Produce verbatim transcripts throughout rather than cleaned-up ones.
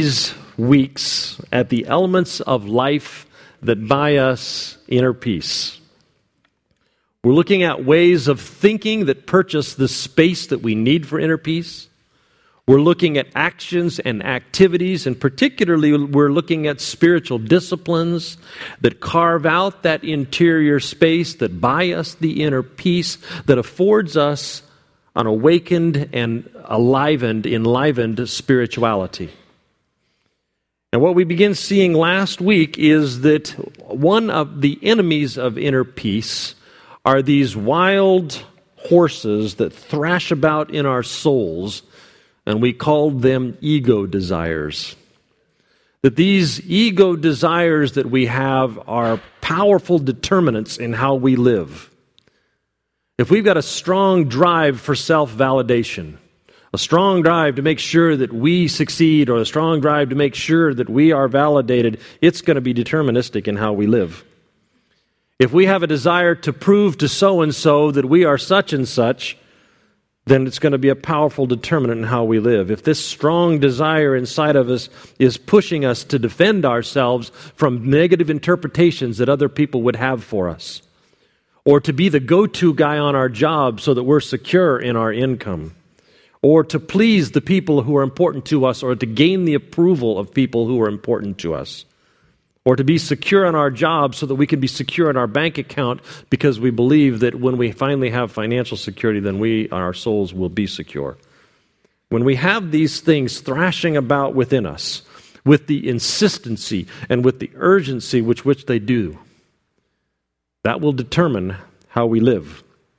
these weeks at the elements of life that buy us inner peace. We're looking at ways of thinking that purchase the space that we need for inner peace. We're looking at actions and activities, and particularly we're looking at spiritual disciplines that carve out that interior space, that buy us the inner peace, that affords us an awakened and enlivened, enlivened spirituality. And what we begin seeing last week is that one of the enemies of inner peace are these wild horses that thrash about in our souls, and we called them ego desires. That these ego desires that we have are powerful determinants in how we live. If we've got a strong drive for self-validation, a strong drive to make sure that we succeed, or a strong drive to make sure that we are validated, it's going to be deterministic in how we live. If we have a desire to prove to so-and-so that we are such and such, then it's going to be a powerful determinant in how we live. If this strong desire inside of us is pushing us to defend ourselves from negative interpretations that other people would have for us, or to be the go-to guy on our job so that we're secure in our income, or to please the people who are important to us, or to gain the approval of people who are important to us, or to be secure in our job so that we can be secure in our bank account because we believe that when we finally have financial security, then we, our souls will be secure. When we have these things thrashing about within us, with the insistency and with the urgency with which they do, that will determine how we live.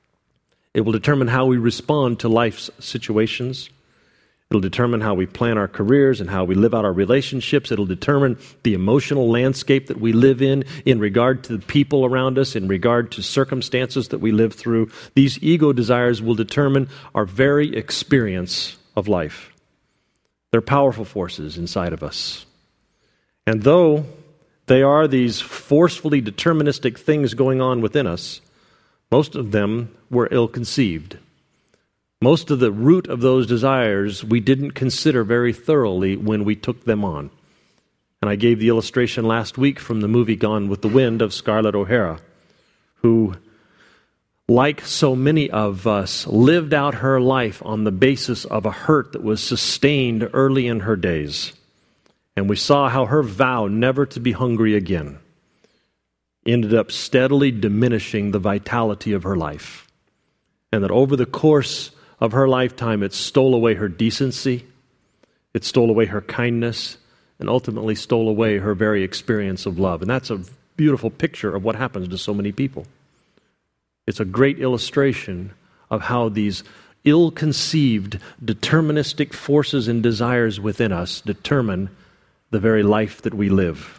It will determine how we respond to life's situations. It'll determine how we plan our careers and how we live out our relationships. It'll determine the emotional landscape that we live in, in regard to the people around us, in regard to circumstances that we live through. These ego desires will determine our very experience of life. They're powerful forces inside of us. And though they are these forcefully deterministic things going on within us, most of them were ill-conceived. Most of the root of those desires we didn't consider very thoroughly when we took them on. And I gave the illustration last week from the movie Gone with the Wind of Scarlett O'Hara, who, like so many of us, lived out her life on the basis of a hurt that was sustained early in her days. And we saw how her vow never to be hungry again ended up steadily diminishing the vitality of her life. And that over the course of her lifetime, it stole away her decency, it stole away her kindness, and ultimately stole away her very experience of love. And that's a beautiful picture of what happens to so many people. It's a great illustration of how these ill-conceived, deterministic forces and desires within us determine the very life that we live.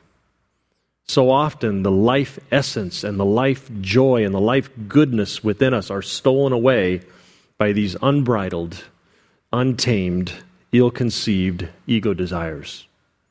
So often, the life essence and the life joy and the life goodness within us are stolen away by these unbridled, untamed, ill-conceived ego desires.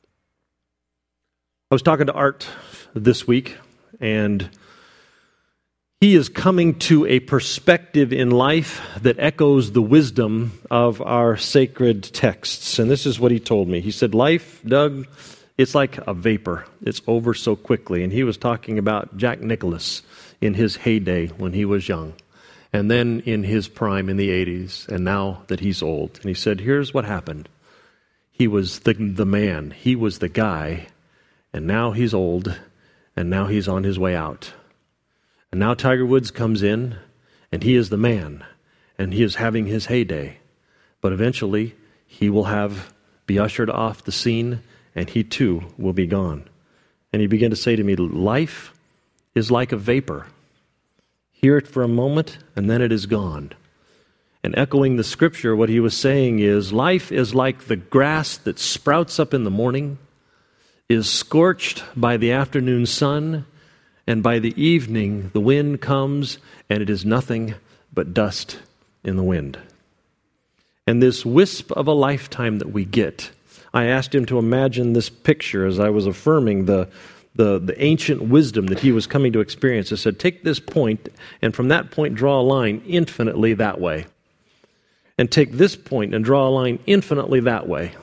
I was talking to Art this week, and he is coming to a perspective in life that echoes the wisdom of our sacred texts. And this is what he told me. He said, life, Doug, it's like a vapor. It's over so quickly. And he was talking about Jack Nicklaus in his heyday when he was young, and then in his prime in the eighties, and now that he's old. And he said, here's what happened. He was the, the man. He was the guy, and now he's old, and now he's on his way out. And now Tiger Woods comes in, and he is the man, and he is having his heyday. But eventually, he will have be ushered off the scene, and he too will be gone. And he began to say to me, life is like a vapor. Hear it for a moment, and then it is gone. And echoing the scripture, what he was saying is, life is like the grass that sprouts up in the morning, is scorched by the afternoon sun, and by the evening the wind comes, and it is nothing but dust in the wind. And this wisp of a lifetime that we get, I asked him to imagine this picture as I was affirming the The, the ancient wisdom that he was coming to experience. I said, take this point, and from that point draw a line infinitely that way. And take this point and draw a line infinitely that way.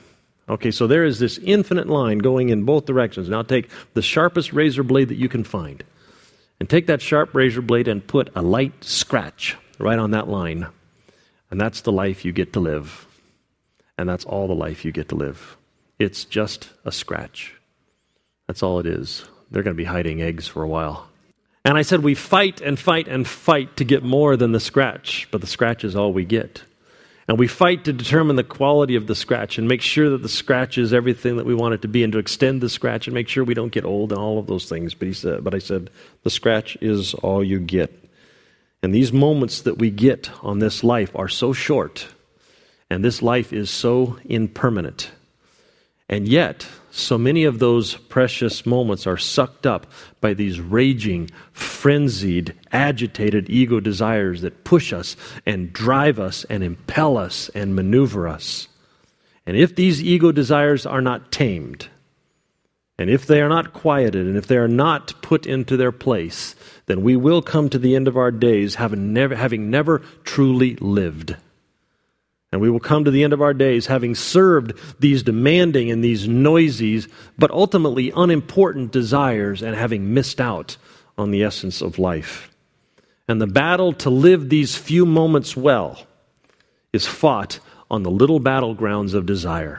Okay, so there is this infinite line going in both directions. Now take the sharpest razor blade that you can find, and take that sharp razor blade and put a light scratch right on that line. And that's the life you get to live. And that's all the life you get to live. It's just a scratch. That's all it is. They're going to be hiding eggs for a while. And I said we fight and fight and fight to get more than the scratch, but the scratch is all we get. And we fight to determine the quality of the scratch and make sure that the scratch is everything that we want it to be, and to extend the scratch and make sure we don't get old and all of those things. But he said, but I said, the scratch is all you get. And these moments that we get on this life are so short, and this life is so impermanent. And yet, so many of those precious moments are sucked up by these raging, frenzied, agitated ego desires that push us and drive us and impel us and maneuver us. And if these ego desires are not tamed, and if they are not quieted, and if they are not put into their place, then we will come to the end of our days having never, having never truly lived. And we will come to the end of our days having served these demanding and these noisy, but ultimately unimportant desires, and having missed out on the essence of life. And the battle to live these few moments well is fought on the little battlegrounds of desire.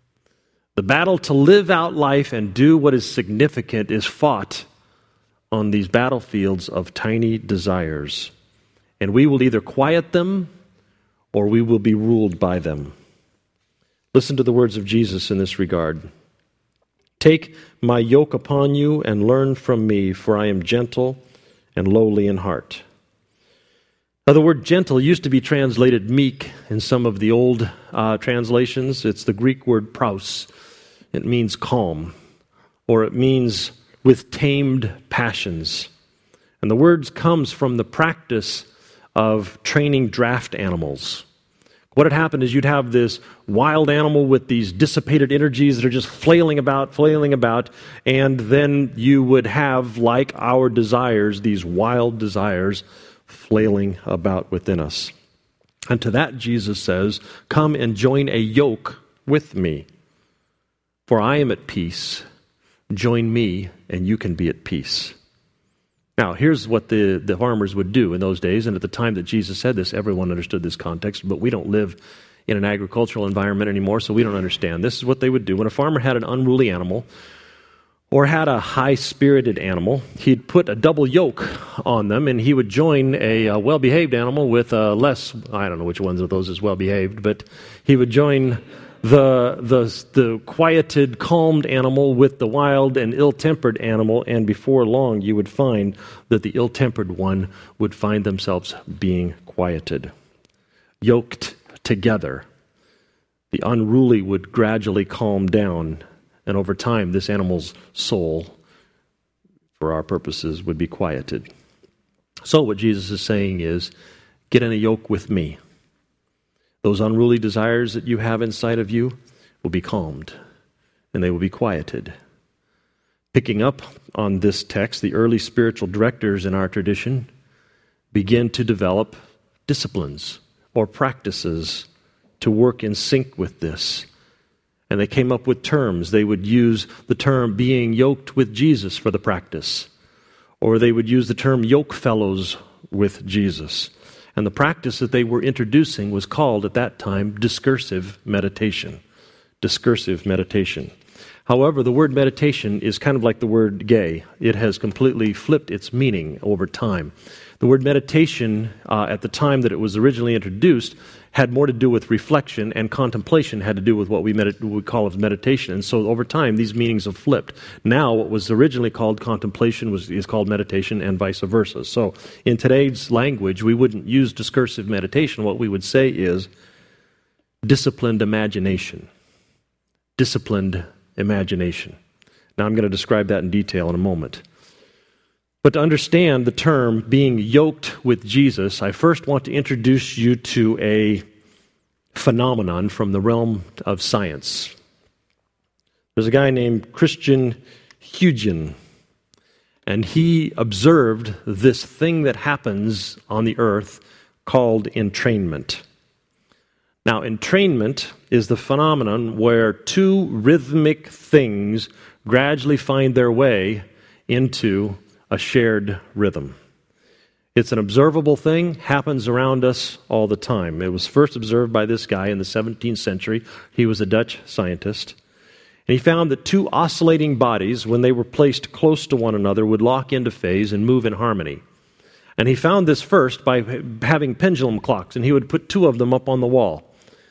The battle to live out life and do what is significant is fought on these battlefields of tiny desires. And we will either quiet them or we will be ruled by them. Listen to the words of Jesus in this regard. Take my yoke upon you and learn from me, for I am gentle and lowly in heart. Now, the word gentle used to be translated meek in some of the old uh, translations. It's the Greek word praus. It means calm, or it means with tamed passions. And the word comes from the practice of training draft animals. What had happened is you'd have this wild animal with these dissipated energies that are just flailing about, flailing about, and then you would have, like our desires, these wild desires flailing about within us. And to that Jesus says, come and join a yoke with me, for I am at peace. Join me, and you can be at peace. Now, here's what the, the farmers would do in those days, and at the time that Jesus said this, everyone understood this context, but we don't live in an agricultural environment anymore, so we don't understand. This is what they would do. When a farmer had an unruly animal, or had a high-spirited animal, he'd put a double yoke on them, and he would join a, a well-behaved animal with a less, I don't know which ones of those is well-behaved, but he would join the, the, the quieted, calmed animal with the wild and ill-tempered animal, and before long you would find that the ill-tempered one would find themselves being quieted. Yoked together, the unruly would gradually calm down, and over time, this animal's soul, for our purposes, would be quieted. So what Jesus is saying is, get in a yoke with me. Those unruly desires that you have inside of you will be calmed, and they will be quieted. Picking up on this text, the early spiritual directors in our tradition begin to develop disciplines or practices to work in sync with this. And they came up with terms. They would use the term being yoked with Jesus for the practice. Or they would use the term yoke fellows with Jesus. And the practice that they were introducing was called at that time discursive meditation. Discursive meditation. However, the word meditation is kind of like the word gay. It has completely flipped its meaning over time. The word meditation, uh, at the time that it was originally introduced, had more to do with reflection, and contemplation had to do with what we, medit- we call as meditation. And so over time, these meanings have flipped. Now, what was originally called contemplation was, is called meditation, and vice versa. So in today's language, we wouldn't use discursive meditation. What we would say is disciplined imagination. Disciplined imagination. Now, I'm going to describe that in detail in a moment. But to understand the term being yoked with Jesus, I first want to introduce you to a phenomenon from the realm of science. There's a guy named Christian Huygens, and he observed this thing that happens on the earth called entrainment. Now, entrainment is the phenomenon where two rhythmic things gradually find their way into a shared rhythm. It's an observable thing, happens around us all the time. It was first observed by this guy in the seventeenth century. He was a Dutch scientist. And he found that two oscillating bodies, when they were placed close to one another, would lock into phase and move in harmony. And he found this first by having pendulum clocks, and he would put two of them up on the wall.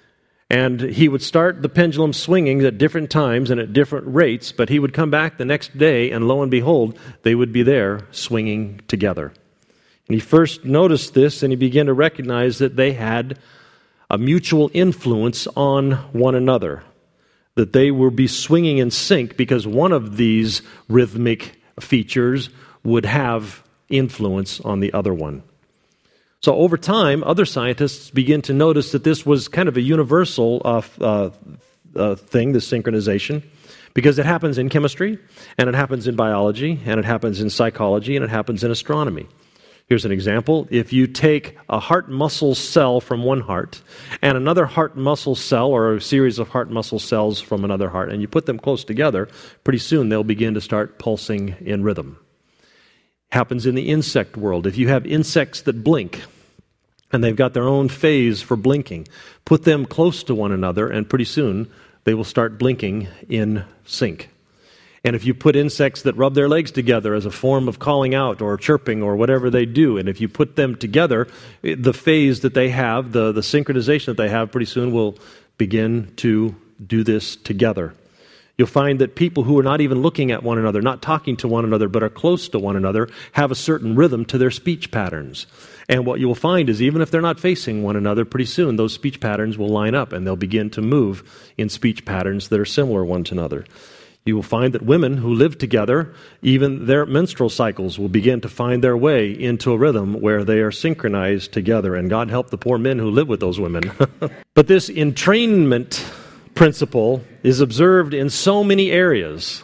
And he would start the pendulum swinging at different times and at different rates, but he would come back the next day, and lo and behold, they would be there swinging together. And he first noticed this, and he began to recognize that they had a mutual influence on one another, that they would be swinging in sync because one of these rhythmic features would have influence on the other one. So over time, other scientists begin to notice that this was kind of a universal uh, uh, uh, thing, this synchronization, because it happens in chemistry, and it happens in biology, and it happens in psychology, and it happens in astronomy. Here's an example. If you take a heart muscle cell from one heart and another heart muscle cell or a series of heart muscle cells from another heart, and you put them close together, pretty soon they'll begin to start pulsing in rhythm. Happens in the insect world. If you have insects that blink, and they've got their own phase for blinking, put them close to one another, and pretty soon they will start blinking in sync. And if you put insects that rub their legs together as a form of calling out or chirping or whatever they do, and if you put them together, the phase that they have, the, the synchronization that they have, pretty soon will begin to do this together. You'll find that people who are not even looking at one another, not talking to one another, but are close to one another, have a certain rhythm to their speech patterns. And what you will find is even if they're not facing one another, pretty soon those speech patterns will line up and they'll begin to move in speech patterns that are similar one to another. You will find that women who live together, even their menstrual cycles will begin to find their way into a rhythm where they are synchronized together. And God help the poor men who live with those women. But this entrainment principle is observed in so many areas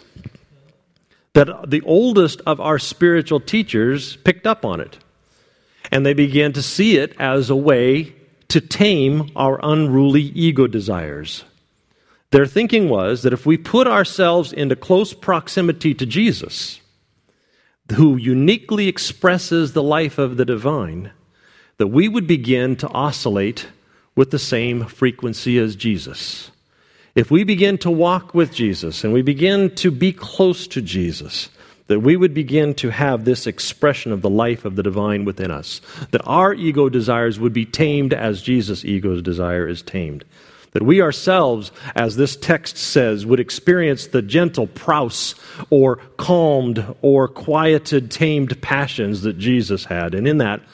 that the oldest of our spiritual teachers picked up on it. And they began to see it as a way to tame our unruly ego desires. Their thinking was that if we put ourselves into close proximity to Jesus, who uniquely expresses the life of the divine, that we would begin to oscillate with the same frequency as Jesus. If we begin to walk with Jesus and we begin to be close to Jesus, that we would begin to have this expression of the life of the divine within us, that our ego desires would be tamed as Jesus' ego desire is tamed. That we ourselves, as this text says, would experience the gentle prouse or calmed or quieted, tamed passions that Jesus had. And in that,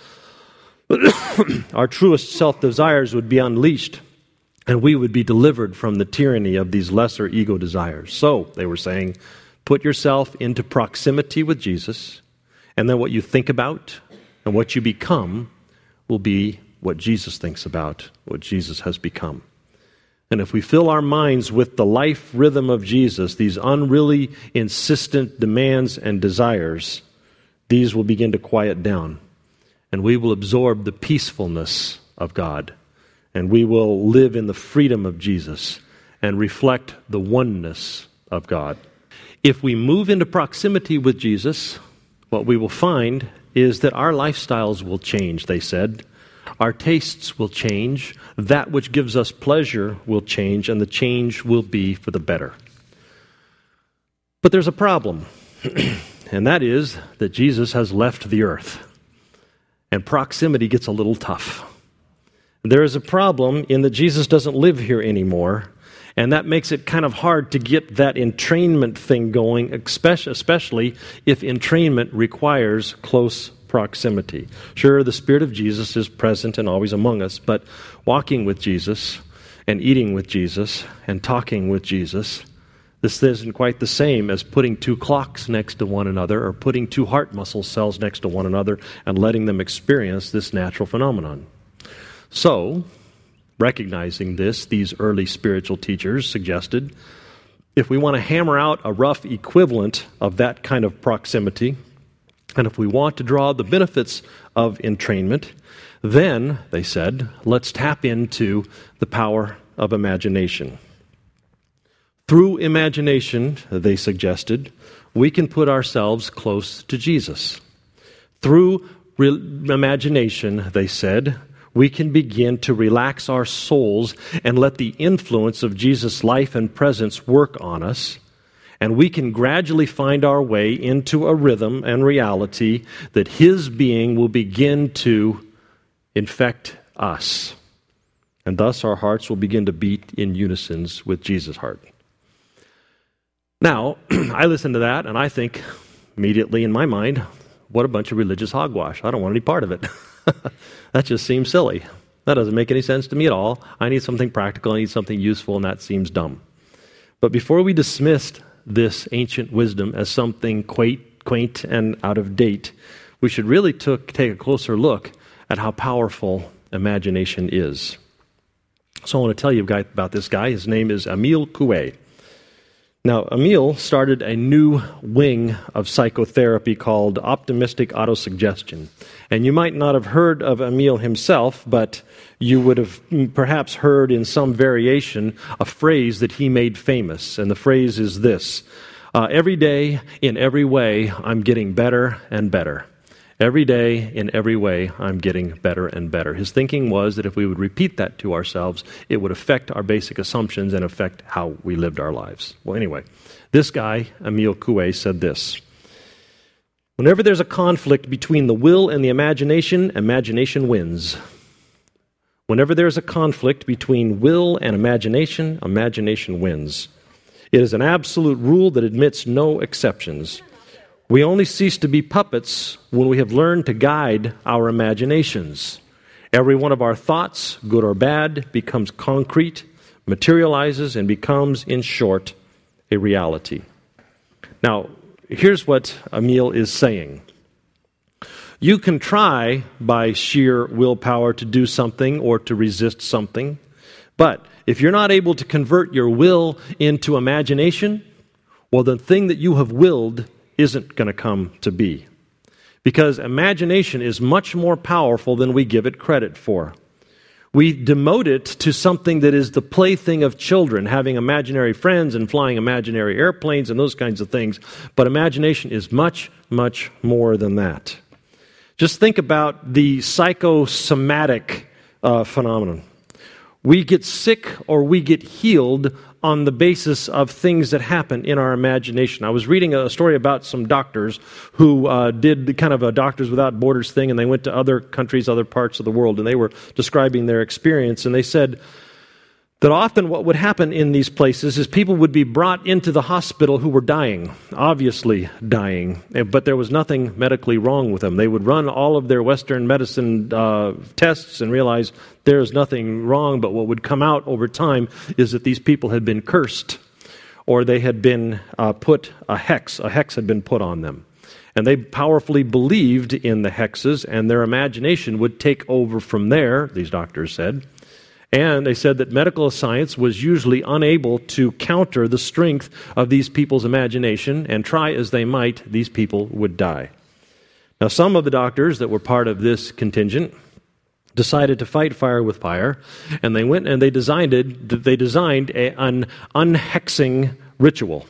our truest self-desires would be unleashed, and we would be delivered from the tyranny of these lesser ego desires. So, they were saying, put yourself into proximity with Jesus, and then what you think about and what you become will be what Jesus thinks about, what Jesus has become. And if we fill our minds with the life rhythm of Jesus, these unreally insistent demands and desires, these will begin to quiet down. And we will absorb the peacefulness of God. And we will live in the freedom of Jesus and reflect the oneness of God. If we move into proximity with Jesus, what we will find is that our lifestyles will change, they said. Our tastes will change. That which gives us pleasure will change, and the change will be for the better. But there's a problem, and that is that Jesus has left the earth, and proximity gets a little tough. There is a problem in that Jesus doesn't live here anymore, and that makes it kind of hard to get that entrainment thing going, especially if entrainment requires close proximity. Sure, the Spirit of Jesus is present and always among us, but walking with Jesus and eating with Jesus and talking with Jesus, this isn't quite the same as putting two clocks next to one another or putting two heart muscle cells next to one another and letting them experience this natural phenomenon. So, recognizing this, these early spiritual teachers suggested, if we want to hammer out a rough equivalent of that kind of proximity, and if we want to draw the benefits of entrainment, Then, they said, let's tap into the power of imagination. Through imagination, they suggested, we can put ourselves close to Jesus. Through re- imagination, they said, we can begin to relax our souls and let the influence of Jesus' life and presence work on us, and we can gradually find our way into a rhythm and reality that His being will begin to infect us. And thus our hearts will begin to beat in unison with Jesus' heart. Now, I listen to that and I think immediately in my mind, what a bunch of religious hogwash. I don't want any part of it. That just seems silly. That doesn't make any sense to me at all. I need something practical, I need something useful, and that seems dumb. But before we dismissed this ancient wisdom as something quaint, quaint and out of date, we should really took, take a closer look at how powerful imagination is. So I want to tell you about this guy. His name is Emile Coué. Now, Emile started a new wing of psychotherapy called optimistic autosuggestion. And you might not have heard of Emile himself, but you would have perhaps heard in some variation a phrase that he made famous. And the phrase is this: uh, every day, in every way, I'm getting better and better. Every day, in every way, I'm getting better and better. His thinking was that if we would repeat that to ourselves, it would affect our basic assumptions and affect how we lived our lives. Well, anyway, this guy, Emile Coué, said this: whenever there's a conflict between the will and the imagination, imagination wins. Whenever there's a conflict between will and imagination, imagination wins. It is an absolute rule that admits no exceptions. We only cease to be puppets when we have learned to guide our imaginations. Every one of our thoughts, good or bad, becomes concrete, materializes, and becomes, in short, a reality. Now, here's what Emile is saying. You can try by sheer willpower to do something or to resist something, but if you're not able to convert your will into imagination, well, the thing that you have willed isn't going to come to be. Because imagination is much more powerful than we give it credit for. We demote it to something that is the plaything of children, having imaginary friends and flying imaginary airplanes and those kinds of things. But imagination is much, much more than that. Just think about the psychosomatic uh, phenomenon. We get sick or we get healed on the basis of things that happen in our imagination. I was reading a story about some doctors who uh, did the kind of a Doctors Without Borders thing, and they went to other countries, other parts of the world, and they were describing their experience, and they said that often what would happen in these places is people would be brought into the hospital who were dying, obviously dying, but there was nothing medically wrong with them. They would run all of their Western medicine uh, tests and realize there's nothing wrong, but what would come out over time is that these people had been cursed, or they had been uh, put a hex, a hex had been put on them. And they powerfully believed in the hexes, and their imagination would take over from there, these doctors said. And they said that medical science was usually unable to counter the strength of these people's imagination, and try as they might, these people would die. Now, some of the doctors that were part of this contingent decided to fight fire with fire, and they went and they designed it, they designed a, an unhexing ritual.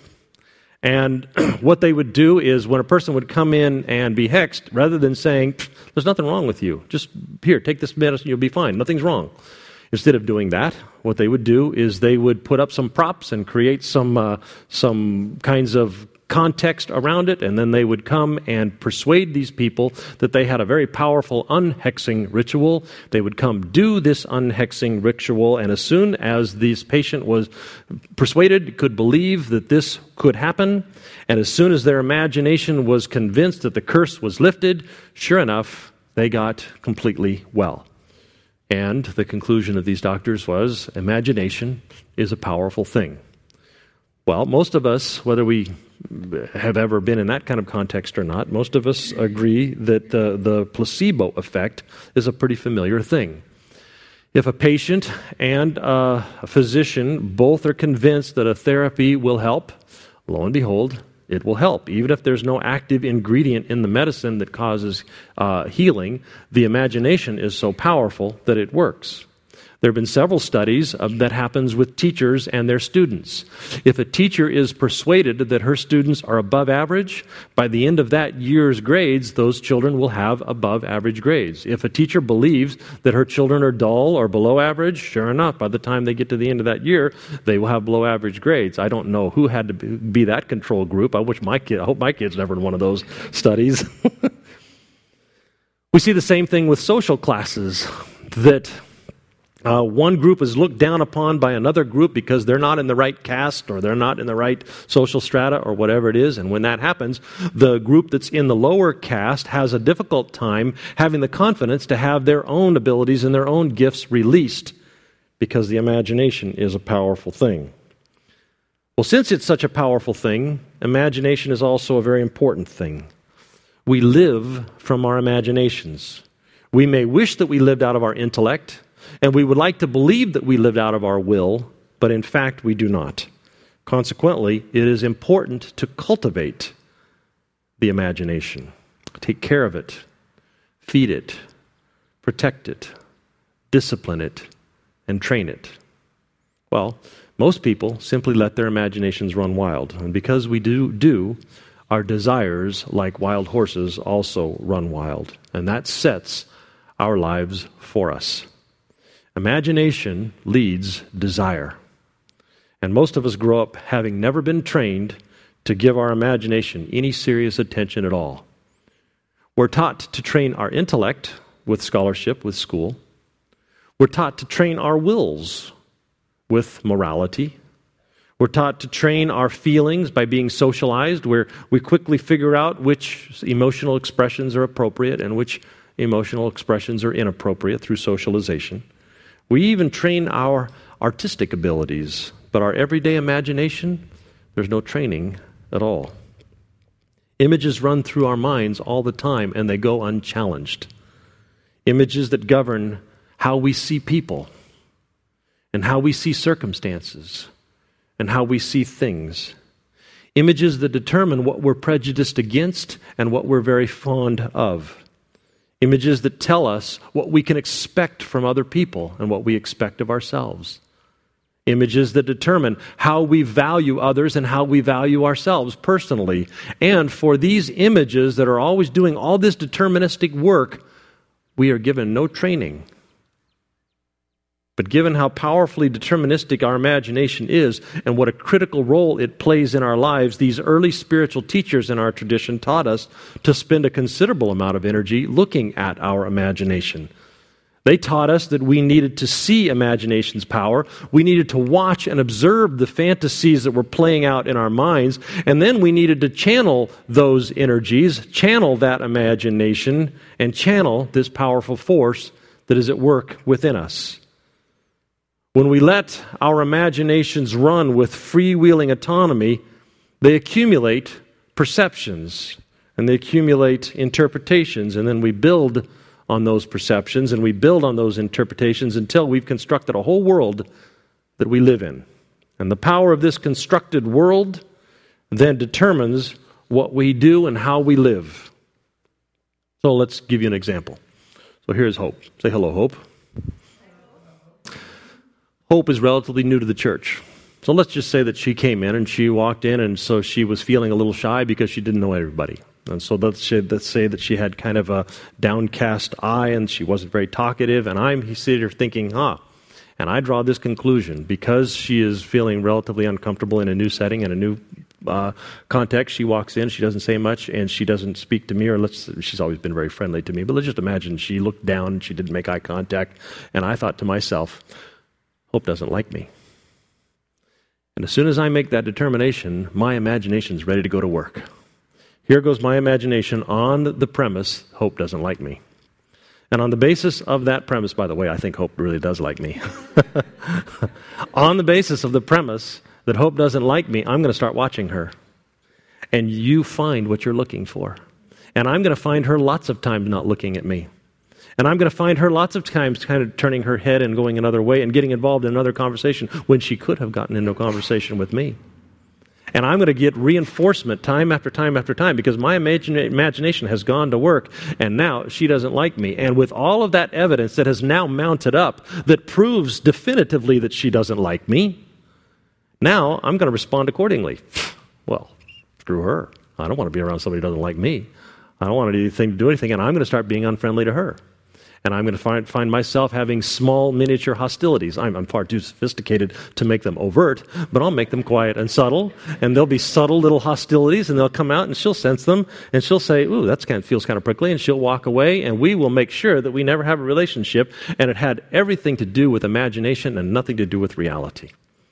And what they would do is when a person would come in and be hexed, rather than saying, there's nothing wrong with you, just here, take this medicine, you'll be fine, nothing's wrong. Instead of doing that, what they would do is they would put up some props and create some uh, some kinds of context around it, and then they would come and persuade these people that they had a very powerful unhexing ritual. They would come do this unhexing ritual, and as soon as this patient was persuaded, could believe that this could happen, and as soon as their imagination was convinced that the curse was lifted, sure enough, they got completely well. And the conclusion of these doctors was, imagination is a powerful thing. Well, most of us, whether we have ever been in that kind of context or not, most of us agree that the, the placebo effect is a pretty familiar thing. If a patient and a physician both are convinced that a therapy will help, lo and behold, It will help. Even if there's no active ingredient in the medicine that causes uh, healing, the imagination is so powerful that it works. There have been several studies of, that happens with teachers and their students. If a teacher is persuaded that her students are above average, by the end of that year's grades, those children will have above average grades. If a teacher believes that her children are dull or below average, sure enough, by the time they get to the end of that year, they will have below average grades. I don't know who had to be that control group. I wish my kid, I hope my kid's never in one of those studies. We see the same thing with social classes, that Uh, one group is looked down upon by another group because they're not in the right caste or they're not in the right social strata or whatever it is. And when that happens, the group that's in the lower caste has a difficult time having the confidence to have their own abilities and their own gifts released, because the imagination is a powerful thing. Well, since it's such a powerful thing, imagination is also a very important thing. We live from our imaginations. We may wish that we lived out of our intellect, and we would like to believe that we lived out of our will, but in fact we do not. Consequently, it is important to cultivate the imagination. Take care of it, feed it, protect it, discipline it, and train it. Well, most people simply let their imaginations run wild. And because we do, do, our desires, like wild horses, also run wild. And that sets our lives for us. Imagination leads desire. And most of us grow up having never been trained to give our imagination any serious attention at all. We're taught to train our intellect with scholarship, with school. We're taught to train our wills with morality. We're taught to train our feelings by being socialized, where we quickly figure out which emotional expressions are appropriate and which emotional expressions are inappropriate through socialization. We even train our artistic abilities, but our everyday imagination, there's no training at all. Images run through our minds all the time, and they go unchallenged. Images that govern how we see people, and how we see circumstances, and how we see things. Images that determine what we're prejudiced against and what we're very fond of. Images that tell us what we can expect from other people and what we expect of ourselves. Images that determine how we value others and how we value ourselves personally. And for these images that are always doing all this deterministic work, we are given no training. But given how powerfully deterministic our imagination is and what a critical role it plays in our lives, these early spiritual teachers in our tradition taught us to spend a considerable amount of energy looking at our imagination. They taught us that we needed to see imagination's power, we needed to watch and observe the fantasies that were playing out in our minds, and then we needed to channel those energies, channel that imagination, and channel this powerful force that is at work within us. When we let our imaginations run with freewheeling autonomy, they accumulate perceptions, and they accumulate interpretations, and then we build on those perceptions, and we build on those interpretations until we've constructed a whole world that we live in. And the power of this constructed world then determines what we do and how we live. So let's give you an example. So here's Hope. Say hello, Hope. Hope is relatively new to the church. So let's just say that she came in and she walked in, and so she was feeling a little shy because she didn't know everybody. And so let's say, let's say that she had kind of a downcast eye and she wasn't very talkative, and I'm sitting here thinking, huh, and I draw this conclusion, because she is feeling relatively uncomfortable in a new setting, in a new uh, context. She walks in, she doesn't say much, and she doesn't speak to me, or let's, she's always been very friendly to me, but let's just imagine she looked down, she didn't make eye contact, and I thought to myself, Hope doesn't like me. And as soon as I make that determination, my imagination's ready to go to work. Here goes my imagination on the premise, Hope doesn't like me. And on the basis of that premise, by the way, I think Hope really does like me. On the basis of the premise that Hope doesn't like me, I'm going to start watching her. And you find what you're looking for. And I'm going to find her lots of times not looking at me. And I'm going to find her lots of times kind of turning her head and going another way and getting involved in another conversation when she could have gotten into a conversation with me. And I'm going to get reinforcement time after time after time because my imagine, imagination has gone to work, and now she doesn't like me. And with all of that evidence that has now mounted up that proves definitively that she doesn't like me, now I'm going to respond accordingly. Well, screw her. I don't want to be around somebody who doesn't like me. I don't want to do anything, to do anything, and I'm going to start being unfriendly to her. And I'm going to find, find myself having small, miniature hostilities. I'm, I'm far too sophisticated to make them overt, but I'll make them quiet and subtle. And there'll be subtle little hostilities, and they'll come out, and she'll sense them, and she'll say, ooh, that kind of feels kind of prickly, and she'll walk away, and we will make sure that we never have a relationship, and it had everything to do with imagination and nothing to do with reality.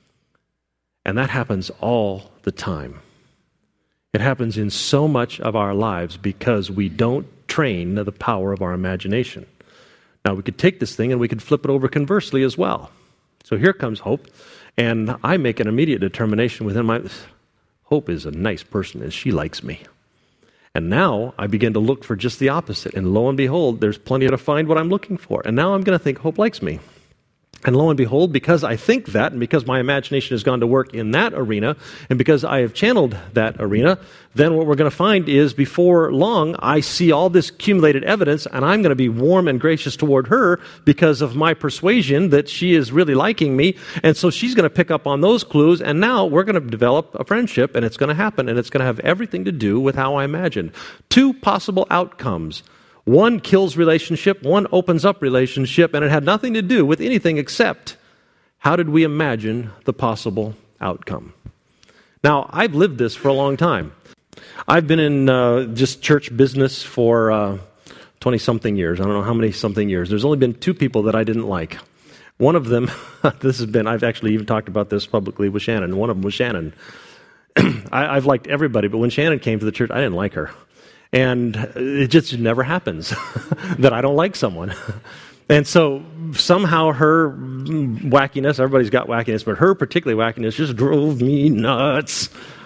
And that happens all the time. It happens in so much of our lives because we don't train the power of our imagination. Now, we could take this thing and we could flip it over conversely as well. So here comes Hope, and I make an immediate determination within my... Hope is a nice person, and she likes me. And now I begin to look for just the opposite, and lo and behold, there's plenty to find what I'm looking for. And now I'm going to think Hope likes me. And lo and behold, because I think that, and because my imagination has gone to work in that arena, and because I have channeled that arena, then what we're going to find is before long, I see all this accumulated evidence, and I'm going to be warm and gracious toward her because of my persuasion that she is really liking me. And so she's going to pick up on those clues, and now we're going to develop a friendship, and it's going to happen, and it's going to have everything to do with how I imagined. Two possible outcomes. One kills relationship, one opens up relationship, and it had nothing to do with anything except how did we imagine the possible outcome. Now, I've lived this for a long time. I've been in uh, just church business for uh, twenty-something years. I don't know how many something years. There's only been two people that I didn't like. One of them, this has been, I've actually even talked about this publicly with Shannon. One of them was Shannon. I, I've liked everybody, but when Shannon came to the church, I didn't like her. And it just never happens that I don't like someone. And so somehow her wackiness, everybody's got wackiness, but her particular wackiness just drove me nuts.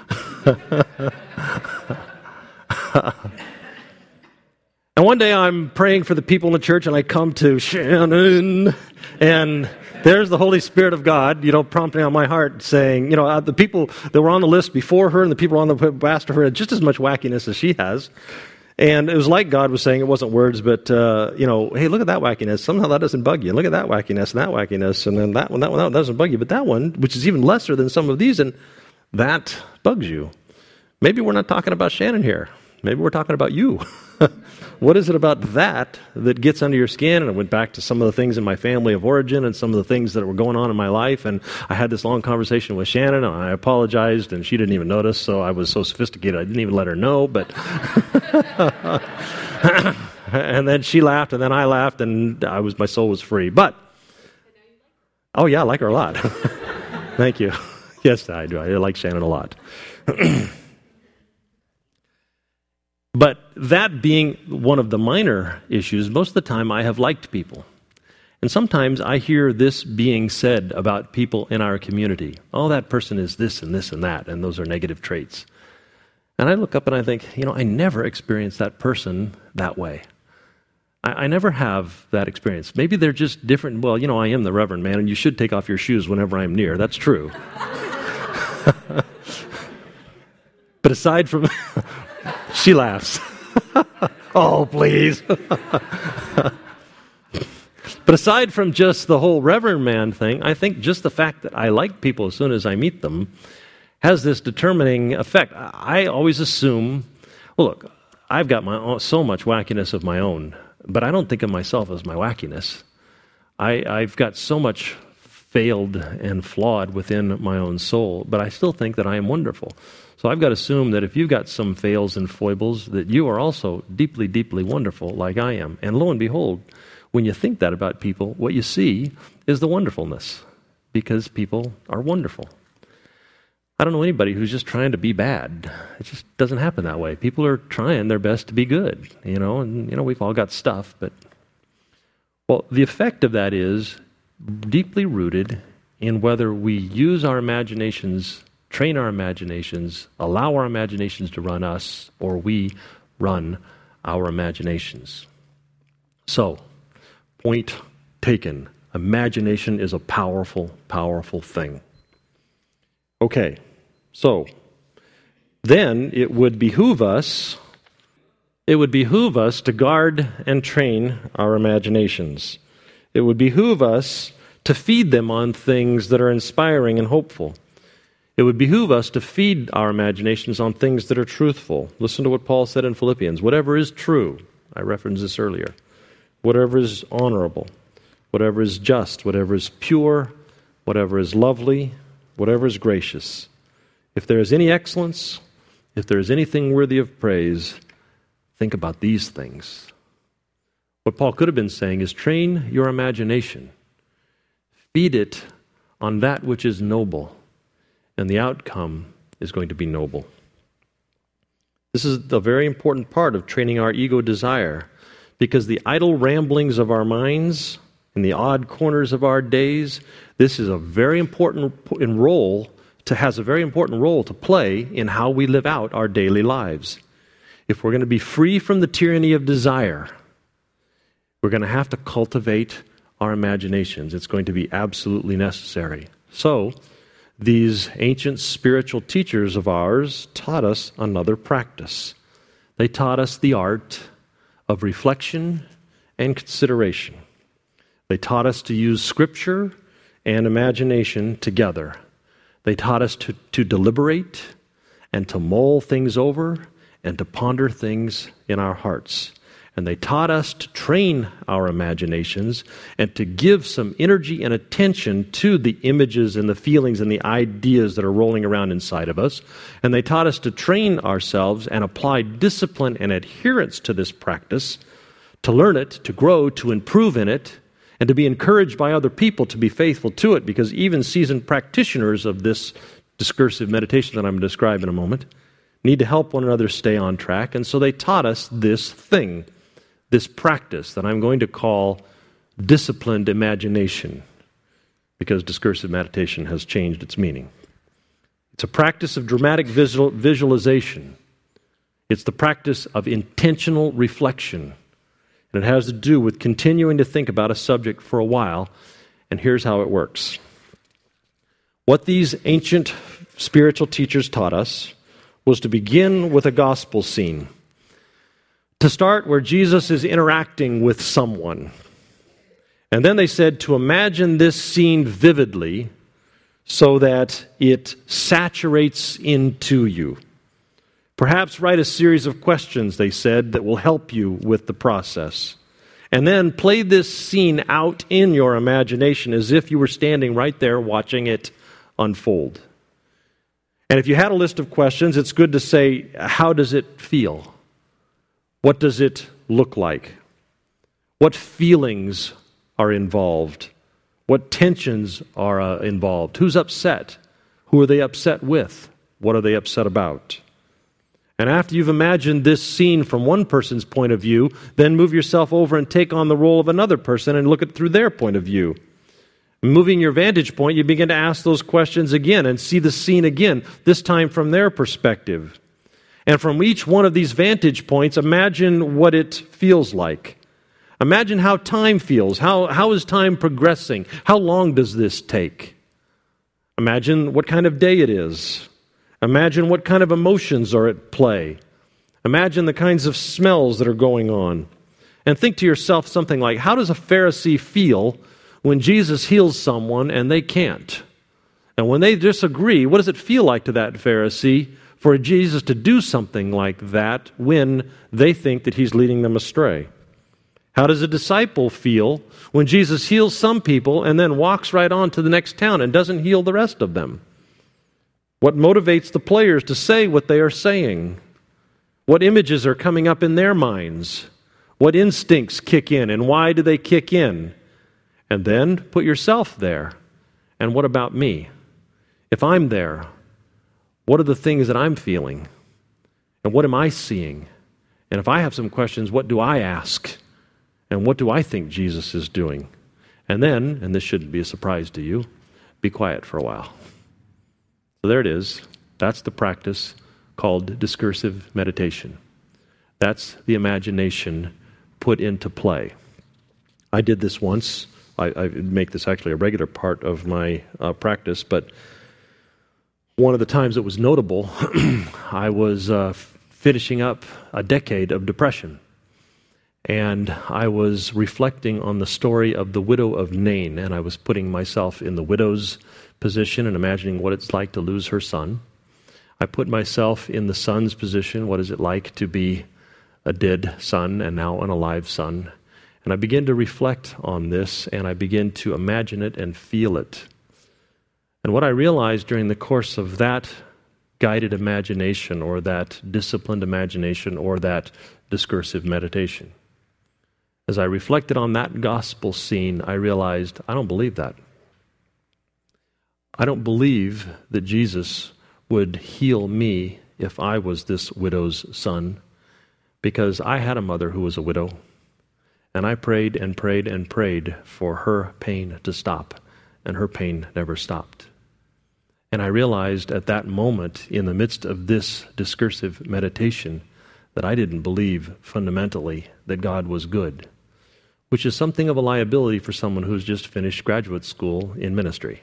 And one day I'm praying for the people in the church, and I come to Shannon, and there's the Holy Spirit of God, you know, prompting on my heart, saying, you know, uh, the people that were on the list before her and the people on the list after her had just as much wackiness as she has. And it was like God was saying, it wasn't words, but, uh, you know, hey, look at that wackiness. Somehow that doesn't bug you. Look at that wackiness and that wackiness, and then that one, that one, that one doesn't bug you. But that one, which is even lesser than some of these, and that bugs you. Maybe we're not talking about Shannon here. Maybe we're talking about you. What is it about that that gets under your skin? And I went back to some of the things in my family of origin and some of the things that were going on in my life. And I had this long conversation with Shannon, and I apologized, and she didn't even notice. So I was so sophisticated, I didn't even let her know. But and then she laughed, and then I laughed, and I was my soul was free. But oh yeah, I like her a lot. Thank you. Yes, I do. I like Shannon a lot. But that being one of the minor issues, most of the time I have liked people. And sometimes I hear this being said about people in our community. Oh, that person is this and this and that, and those are negative traits. And I look up and I think, you know, I never experienced that person that way. I, I never have that experience. Maybe they're just different. Well, you know, I am the Reverend man, and you should take off your shoes whenever I'm near. That's true. But aside from... She laughs. Oh, please. But aside from just the whole Reverend man thing, I think just the fact that I like people as soon as I meet them has this determining effect. I always assume, well, look, I've got my own, so much wackiness of my own, but I don't think of myself as my wackiness. I, I've got so much failed and flawed within my own soul, but I still think that I am wonderful. So I've got to assume that if you've got some fails and foibles, that you are also deeply, deeply wonderful like I am. And lo and behold, when you think that about people, what you see is the wonderfulness, because people are wonderful. I don't know anybody who's just trying to be bad. It just doesn't happen that way. People are trying their best to be good, you know, and, you know, we've all got stuff, but, well, the effect of that is deeply rooted in whether we use our imaginations, train our imaginations, allow our imaginations to run us, or we run our imaginations. So, point taken. Imagination is a powerful, powerful thing. Okay, so then it would behoove us, it would behoove us to guard and train our imaginations. It would behoove us to feed them on things that are inspiring and hopeful. It would behoove us to feed our imaginations on things that are truthful. Listen to what Paul said in Philippians. Whatever is true, I referenced this earlier. Whatever is honorable, whatever is just, whatever is pure, whatever is lovely, whatever is gracious. If there is any excellence, if there is anything worthy of praise, think about these things. What Paul could have been saying is train your imagination. Feed it on that which is noble, and the outcome is going to be noble. This is a very important part of training our ego desire, because the idle ramblings of our minds in the odd corners of our days, this is a very important role to has a very important role to play in how we live out our daily lives. If we're going to be free from the tyranny of desire, we're going to have to cultivate our imaginations. It's going to be absolutely necessary. So, these ancient spiritual teachers of ours taught us another practice. They taught us the art of reflection and consideration. They taught us to use Scripture and imagination together. They taught us to, to deliberate and to mull things over and to ponder things in our hearts. And they taught us to train our imaginations and to give some energy and attention to the images and the feelings and the ideas that are rolling around inside of us. And they taught us to train ourselves and apply discipline and adherence to this practice, to learn it, to grow, to improve in it, and to be encouraged by other people to be faithful to it, because even seasoned practitioners of this discursive meditation that I'm going to describe in a moment need to help one another stay on track. And so they taught us this thing, this practice that I'm going to call disciplined imagination, because discursive meditation has changed its meaning. It's a practice of dramatic visual, visualization. It's the practice of intentional reflection. And it has to do with continuing to think about a subject for a while. And here's how it works. What these ancient spiritual teachers taught us was to begin with a gospel scene. To start where Jesus is interacting with someone. And then they said to imagine this scene vividly so that it saturates into you. Perhaps write a series of questions, they said, that will help you with the process. And then play this scene out in your imagination as if you were standing right there watching it unfold. And if you had a list of questions, it's good to say, how does it feel? What does it look like? What feelings are involved? What tensions are uh, involved? Who's upset? Who are they upset with? What are they upset about? And after you've imagined this scene from one person's point of view, then move yourself over and take on the role of another person and look at it through their point of view. Moving your vantage point, you begin to ask those questions again and see the scene again, this time from their perspective. And from each one of these vantage points, imagine what it feels like. Imagine how time feels. How, how is time progressing? How long does this take? Imagine what kind of day it is. Imagine what kind of emotions are at play. Imagine the kinds of smells that are going on. And think to yourself something like, how does a Pharisee feel when Jesus heals someone and they can't? And when they disagree, what does it feel like to that Pharisee for Jesus to do something like that when they think that he's leading them astray? How does a disciple feel when Jesus heals some people and then walks right on to the next town and doesn't heal the rest of them? What motivates the players to say what they are saying? What images are coming up in their minds? What instincts kick in and why do they kick in? And then put yourself there. And what about me? If I'm there, what are the things that I'm feeling? And what am I seeing? And if I have some questions, what do I ask? And what do I think Jesus is doing? And then, and this shouldn't be a surprise to you, be quiet for a while. So there it is. That's the practice called discursive meditation. That's the imagination put into play. I did this once. I, I make this actually a regular part of my uh, practice, but One of the times it was notable, I was uh, finishing up a decade of depression. And I was reflecting on the story of the widow of Nain, and I was putting myself in the widow's position and imagining what it's like to lose her son. I put myself in the son's position, what is it like to be a dead son and now an alive son. And I began to reflect on this, and I began to imagine it and feel it. And what I realized during the course of that guided imagination, or that disciplined imagination, or that discursive meditation, as I reflected on that gospel scene, I realized I don't believe that. I don't believe that Jesus would heal me if I was this widow's son, because I had a mother who was a widow, and I prayed and prayed and prayed for her pain to stop, and her pain never stopped. And I realized at that moment, in the midst of this discursive meditation, that I didn't believe fundamentally that God was good, which is something of a liability for someone who's just finished graduate school in ministry.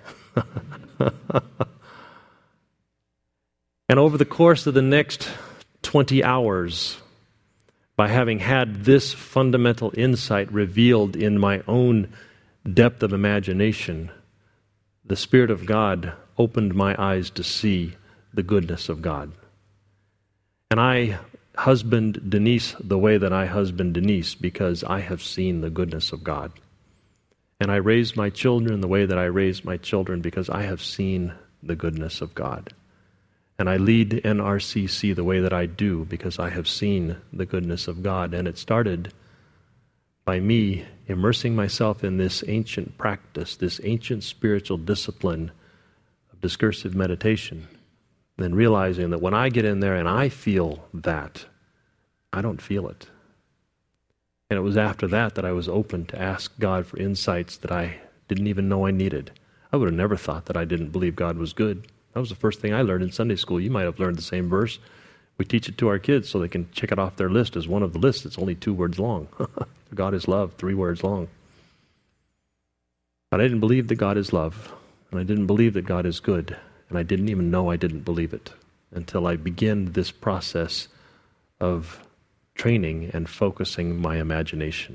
And over the course of the next twenty hours, by having had this fundamental insight revealed in my own depth of imagination, the Spirit of God opened my eyes to see the goodness of God. And I husband Denise the way that I husband Denise because I have seen the goodness of God. And I raise my children the way that I raise my children because I have seen the goodness of God. And I lead N R C C the way that I do because I have seen the goodness of God. And it started by me immersing myself in this ancient practice, this ancient spiritual discipline of discursive meditation, then realizing that when I get in there and I feel that, I don't feel it. And it was after that that I was open to ask God for insights that I didn't even know I needed. I would have never thought that I didn't believe God was good. That was the first thing I learned in Sunday school. You might have learned the same verse. We teach it to our kids so they can check it off their list as one of the lists. It's only two words long. God is love, three words long. But I didn't believe that God is love, and I didn't believe that God is good, and I didn't even know I didn't believe it until I began this process of training and focusing my imagination.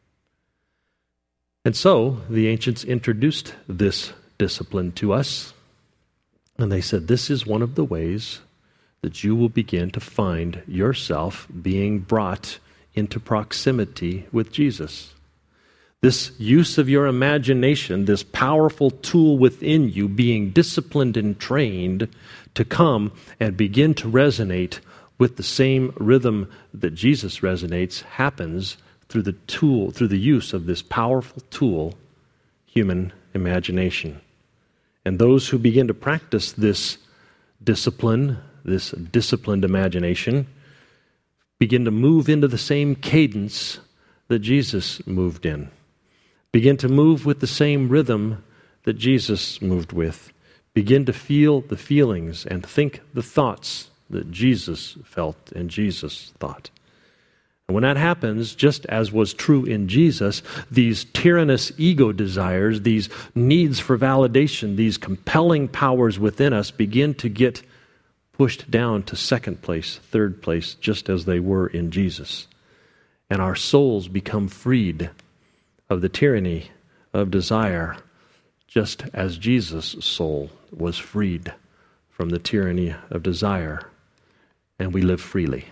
And so the ancients introduced this discipline to us, and they said, this is one of the ways that you will begin to find yourself being brought into proximity with Jesus. This use of your imagination, this powerful tool within you being disciplined and trained to come and begin to resonate with the same rhythm that Jesus resonates, happens through the tool, through the use of this powerful tool, human imagination. And those who begin to practice this discipline, this disciplined imagination, begin to move into the same cadence that Jesus moved in. Begin to move with the same rhythm that Jesus moved with. Begin to feel the feelings and think the thoughts that Jesus felt and Jesus thought. And when that happens, just as was true in Jesus, these tyrannous ego desires, these needs for validation, these compelling powers within us begin to get pushed down to second place, third place, just as they were in Jesus. And our souls become freed of the tyranny of desire, just as Jesus' soul was freed from the tyranny of desire. And we live freely.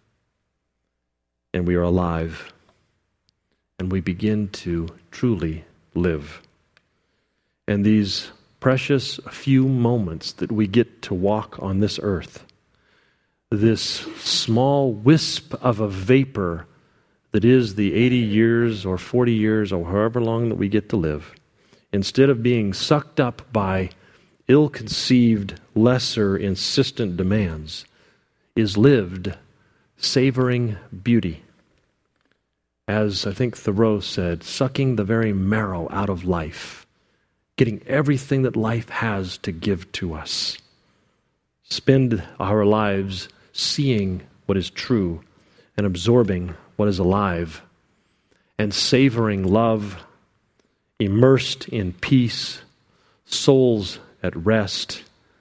And we are alive. And we begin to truly live. And these precious few moments that we get to walk on this earth, this small wisp of a vapor that is the eighty years or forty years or however long that we get to live, instead of being sucked up by ill-conceived, lesser, insistent demands, is lived savoring beauty. As I think Thoreau said, sucking the very marrow out of life, getting everything that life has to give to us. Spend our lives seeing what is true and absorbing what is alive and savoring love, immersed in peace, souls at rest,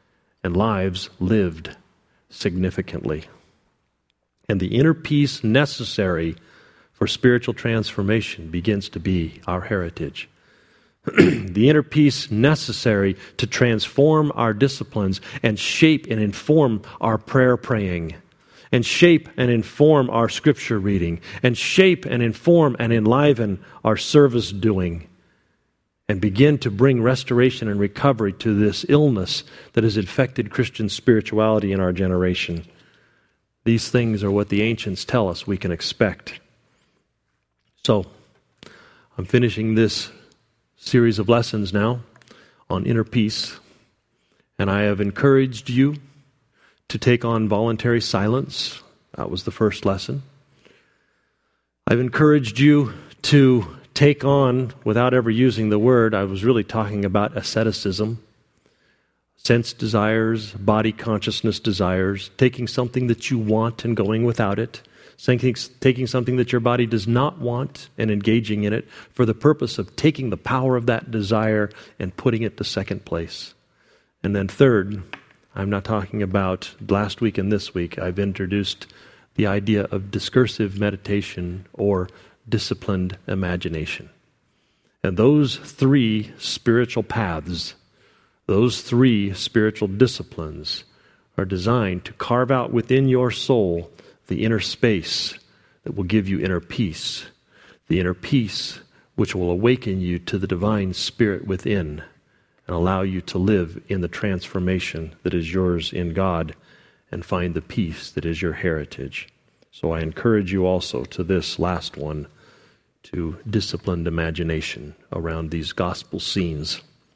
and lives lived significantly. And the inner peace necessary for spiritual transformation begins to be our heritage. The inner peace necessary to transform our disciplines and shape and inform our prayer praying, and shape and inform our scripture reading, and shape and inform and enliven our service doing, and begin to bring restoration and recovery to this illness that has infected Christian spirituality in our generation. These things are what the ancients tell us we can expect. So, I'm finishing this series of lessons now on inner peace, and I have encouraged you to take on voluntary silence. That was the first lesson. I've encouraged you to take on, without ever using the word, I was really talking about asceticism, sense desires, body consciousness desires, taking something that you want and going without it, taking something that your body does not want and engaging in it for the purpose of taking the power of that desire and putting it to second place. And then third, I'm not talking about last week and this week, I've introduced the idea of discursive meditation or disciplined imagination. And those three spiritual paths, those three spiritual disciplines are designed to carve out within your soul the inner space that will give you inner peace, the inner peace which will awaken you to the divine spirit within and allow you to live in the transformation that is yours in God and find the peace that is your heritage. So I encourage you also to this last one, to disciplined imagination around these gospel scenes.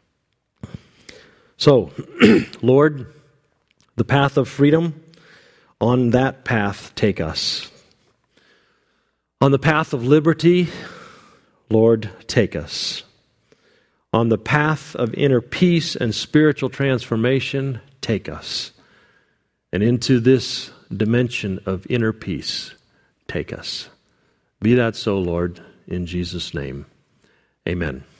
So, Lord, the path of freedom, on that path take us. On the path of liberty, Lord, take us. On the path of inner peace and spiritual transformation, take us. And into this dimension of inner peace, take us. Be that so, Lord, in Jesus' name. Amen.